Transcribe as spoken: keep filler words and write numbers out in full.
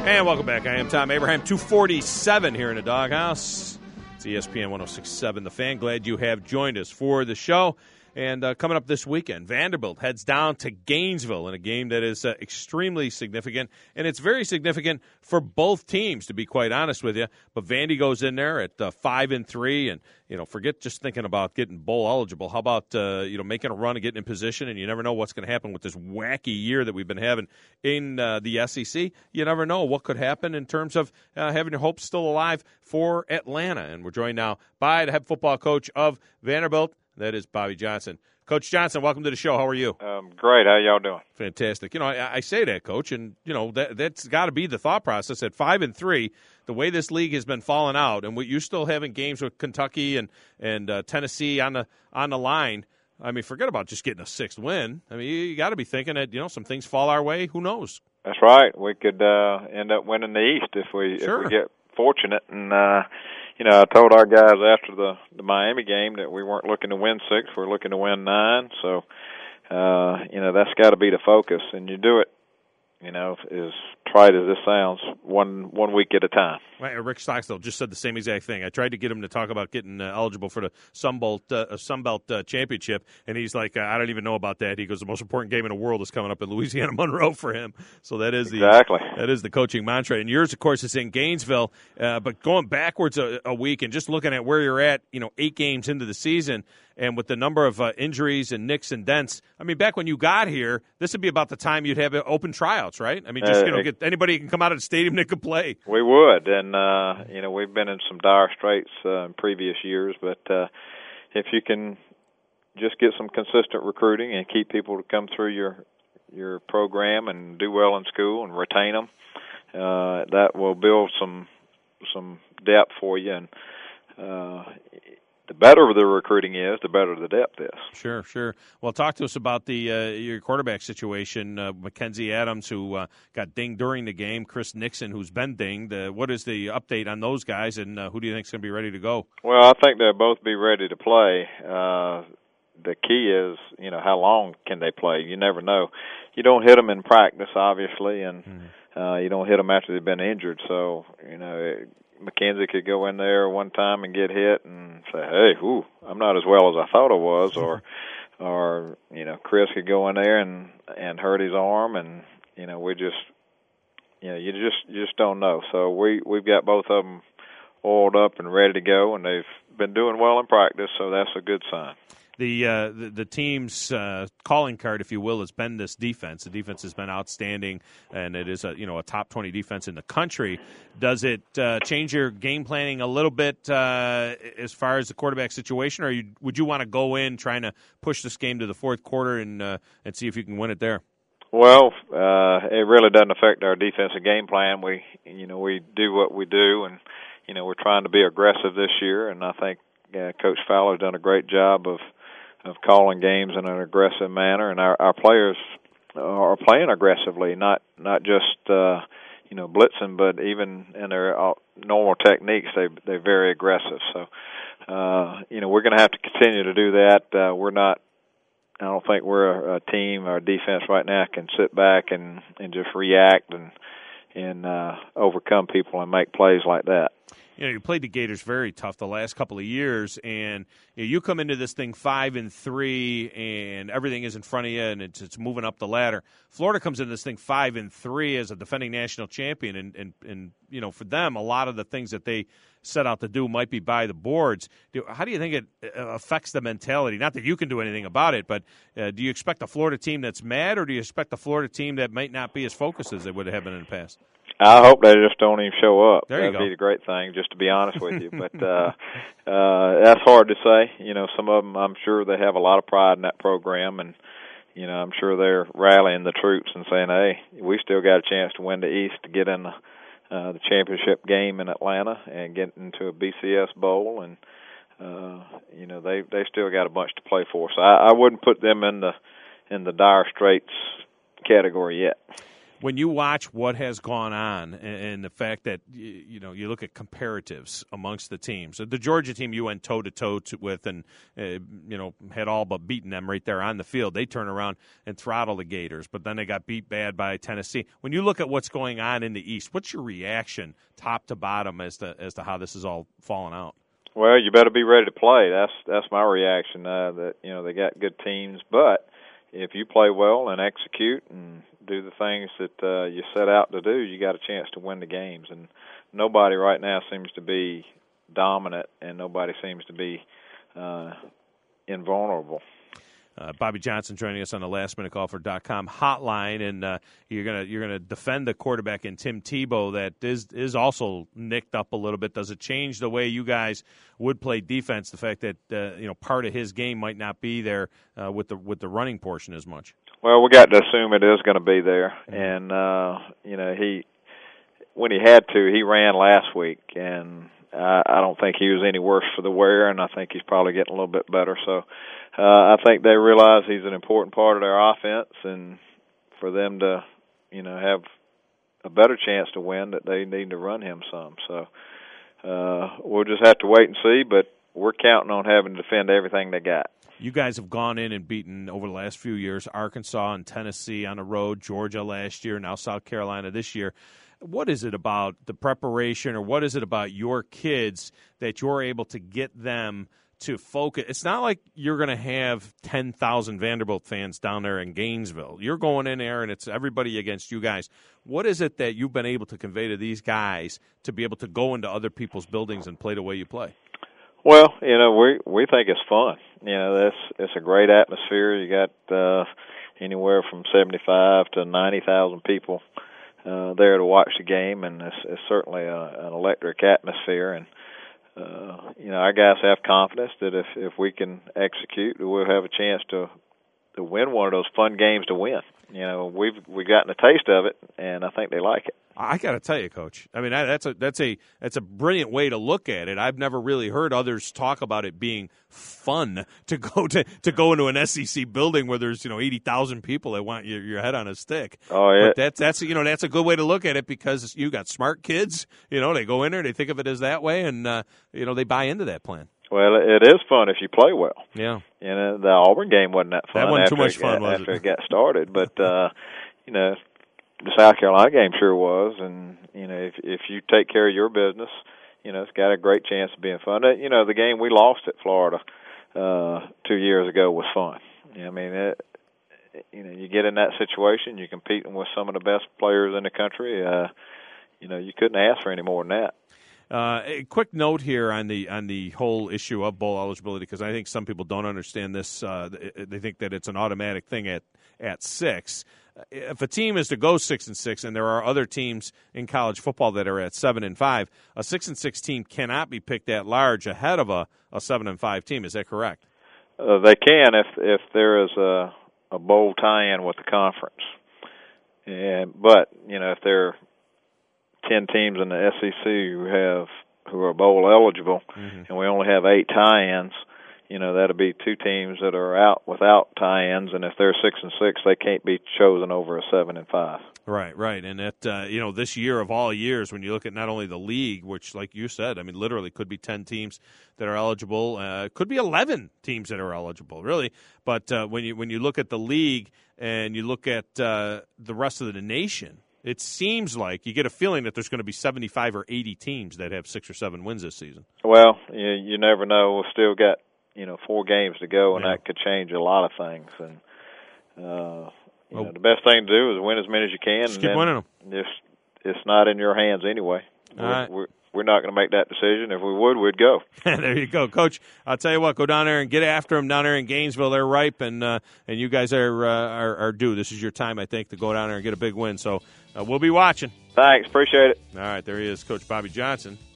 And welcome back. I am Tom Abraham. two forty-seven here in the Doghouse. It's E S P N one oh six point seven The Fan. Glad you have joined us for the show. And uh, coming up this weekend, Vanderbilt heads down to Gainesville in a game that is uh, extremely significant. And it's very significant for both teams, to be quite honest with you. But Vandy goes in there at uh, five and three, and you know, forget just thinking about getting bowl eligible. How about uh, you know making a run and getting in position? And you never know what's going to happen with this wacky year that we've been having in uh, the S E C. You never know what could happen in terms of uh, having your hopes still alive for Atlanta. And we're joined now by the head football coach of Vanderbilt. That is Bobby Johnson. Coach Johnson, welcome to the show. How are you? Um, great. How y'all doing? Fantastic. You know, I, I say that, Coach, and you know that that's got to be the thought process. At five and three, the way this league has been falling out, and what you're still having games with Kentucky and and uh, Tennessee on the on the line. I mean, forget about just getting a sixth win. I mean, you, you got to be thinking that you know some things fall our way. Who knows? That's right. We could uh, end up winning the East if we sure. if we get fortunate. And uh, you know, I told our guys after the the Miami game that we weren't looking to win six, we're looking to win nine. So, uh, you know, that's got to be the focus, and you do it. You know, as trite as this sounds, one one week at a time. Right, Rick Stockstill just said the same exact thing. I tried to get him to talk about getting uh, eligible for the Sunbelt uh, Sunbelt uh, Championship, and he's like, uh, I don't even know about that. He goes, the most important game in the world is coming up in Louisiana Monroe for him. So that is the exactly that is the coaching mantra. And yours, of course, is in Gainesville. Uh, but going backwards a, a week and just looking at where you're at, you know, eight games into the season. And with the number of uh, injuries and nicks and dents, I mean, back when you got here, this would be about the time you'd have open tryouts, right? I mean, just, you know, get anybody can come out of the stadium that could play. We would, and, uh, you know, we've been in some dire straits uh, in previous years, but uh, if you can just get some consistent recruiting and keep people to come through your your program and do well in school and retain them, uh, that will build some some depth for you. And uh the better the recruiting is, the better the depth is. Sure, sure. Well, talk to us about the uh, your quarterback situation. Uh, Mackenzie Adams, who uh, got dinged during the game. Chris Nixon, who's been dinged. Uh, what is the update on those guys, and uh, who do you think is going to be ready to go? Well, I think they'll both be ready to play. Uh, the key is, you know, how long can they play? You never know. You don't hit them in practice, obviously, and mm-hmm. uh, you don't hit them after they've been injured. So, you know, it, Mackenzie could go in there one time and get hit and say, hey, whoo, I'm not as well as I thought I was. Or, or you know, Chris could go in there and, and hurt his arm, and, you know, we just, you know, you just you just don't know. So we, we've got both of them oiled up and ready to go, and they've been doing well in practice, so that's a good sign. The, uh, the the team's uh, calling card, if you will, has been this defense. The defense has been outstanding, and it is a you know a top twenty defense in the country. Does it uh, change your game planning a little bit uh, as far as the quarterback situation, or you, would you want to go in trying to push this game to the fourth quarter and uh, and see if you can win it there? Well, uh, it really doesn't affect our defensive game plan. We you know we do what we do, and you know we're trying to be aggressive this year, and I think uh, Coach Fowler's done a great job of. of calling games in an aggressive manner, and our, our players are playing aggressively, not not just uh, you know blitzing, but even in their uh, normal techniques, they they're very aggressive. So uh, you know we're going to have to continue to do that. Uh, we're not. I don't think we're a, a team. Our defense right now can sit back and, and just react and and uh, overcome people and make plays like that. You know, you played the Gators very tough the last couple of years, and you know, you come into this thing five and three, and everything is in front of you, and it's it's moving up the ladder. Florida comes into this thing five and three as a defending national champion, and and and you know, for them, a lot of the things that they set out to do might be by the boards. Do, how do you think it affects the mentality? Not that you can do anything about it, but uh, do you expect a Florida team that's mad, or do you expect a Florida team that might not be as focused as they would have been in the past? I hope they just don't even show up. There you That'd go. be the great thing, just to be honest with you. But uh, uh, that's hard to say. You know, some of them, I'm sure they have a lot of pride in that program, and you know, I'm sure they're rallying the troops and saying, "Hey, we still got a chance to win the East to get in the, uh, the championship game in Atlanta and get into a B C S bowl." And uh, you know, they they still got a bunch to play for. So I, I wouldn't put them in the in the dire straits category yet. When you watch what has gone on and, and the fact that, you know, you look at comparatives amongst the teams, the Georgia team you went toe-to-toe with and, uh, you know, had all but beaten them right there on the field. They turn around and throttle the Gators, but then they got beat bad by Tennessee. When you look at what's going on in the East, what's your reaction top to bottom as to as to how this is all falling out? Well, you better be ready to play. That's that's my reaction. Uh, that you know they got good teams, but if you play well and execute and do the things that uh, you set out to do, you got a chance to win the games. And nobody right now seems to be dominant, and nobody seems to be uh, invulnerable. Uh, Bobby Johnson joining us on the last minute golfer dot com hotline, and uh, you're gonna you're gonna defend the quarterback in Tim Tebow that is is also nicked up a little bit. Does it change the way you guys would play defense? The fact that uh, you know part of his game might not be there uh, with the with the running portion as much. Well, we got to assume it is going to be there, and uh, you know he when he had to, he ran last week, and I, I don't think he was any worse for the wear, and I think he's probably getting a little bit better. So. Uh, I think they realize he's an important part of their offense, and for them to, you know, have a better chance to win, that they need to run him some. So uh, we'll just have to wait and see, but we're counting on having to defend everything they got. You guys have gone in and beaten, over the last few years, Arkansas and Tennessee on the road, Georgia last year, now South Carolina this year. What is it about the preparation, or what is it about your kids that you're able to get them to focus? It's not like you're going to have ten thousand Vanderbilt fans down there in Gainesville. You're going in there, and it's everybody against you guys. What is it that you've been able to convey to these guys to be able to go into other people's buildings and play the way you play? Well, you know, we we think it's fun. You know, that's it's a great atmosphere. You got uh, anywhere from seventy-five to ninety thousand people uh, there to watch the game, and it's, it's certainly a, an electric atmosphere. And Uh, you know, our guys have confidence that if, if we can execute, we'll have a chance to to win one of those fun games to win. You know, we've we've gotten a taste of it, and I think they like it. I got to tell you, Coach. I mean, that's a that's a that's a brilliant way to look at it. I've never really heard others talk about it being fun to go to, to go into an S E C building where there's you know eighty thousand people that want your, your head on a stick. Oh yeah, but that's that's you know that's a good way to look at it, because you got smart kids. You know, they go in there, they think of it as that way, and uh, you know they buy into that plan. Well, it is fun if you play well. Yeah. You know, the Auburn game wasn't that fun. That wasn't after too much it fun, got, was after it? it got started, but uh, you know, the South Carolina game sure was, and you know, if if you take care of your business, you know, it's got a great chance of being fun. You know, the game we lost at Florida uh, two years ago was fun. You know, I mean, it, you know, you get in that situation, you're competing with some of the best players in the country. Uh, you know, you couldn't ask for any more than that. Uh, a quick note here on the on the whole issue of bowl eligibility, because I think some people don't understand this. Uh, they think that it's an automatic thing at at six. If a team is to go six and six, and there are other teams in college football that are at seven and five, a six and six team cannot be picked at large ahead of a, a seven and five team. Is that correct? Uh, they can if if there is a a bowl tie-in with the conference, and but you know if they're ten teams in the S E C who have who are bowl eligible, mm-hmm. and we only have eight tie-ins, you know, that'll be two teams that are out without tie-ins, and if they're six and six, they can't be chosen over a seven and five. Right, right, and that uh, you know, this year of all years, when you look at not only the league, which, like you said, I mean, literally could be ten teams that are eligible, uh, could be eleven teams that are eligible, really. But uh, when you when you look at the league and you look at uh, the rest of the nation, it seems like you get a feeling that there's going to be seventy-five or eighty teams that have six or seven wins this season. Well, you, you never know. We've still got, you know, four games to go, and yeah. that could change a lot of things. And uh, you well, know, the best thing to do is win as many as you can. Just and keep winning them. Just, it's not in your hands anyway. All we're, right. we're, we're not going to make that decision. If we would, we'd go. There you go, Coach. I'll tell you what, go down there and get after them down there in Gainesville. They're ripe, and uh, and you guys are, uh, are are due. This is your time, I think, to go down there and get a big win. So uh, we'll be watching. Thanks. Appreciate it. All right, there he is, Coach Bobby Johnson.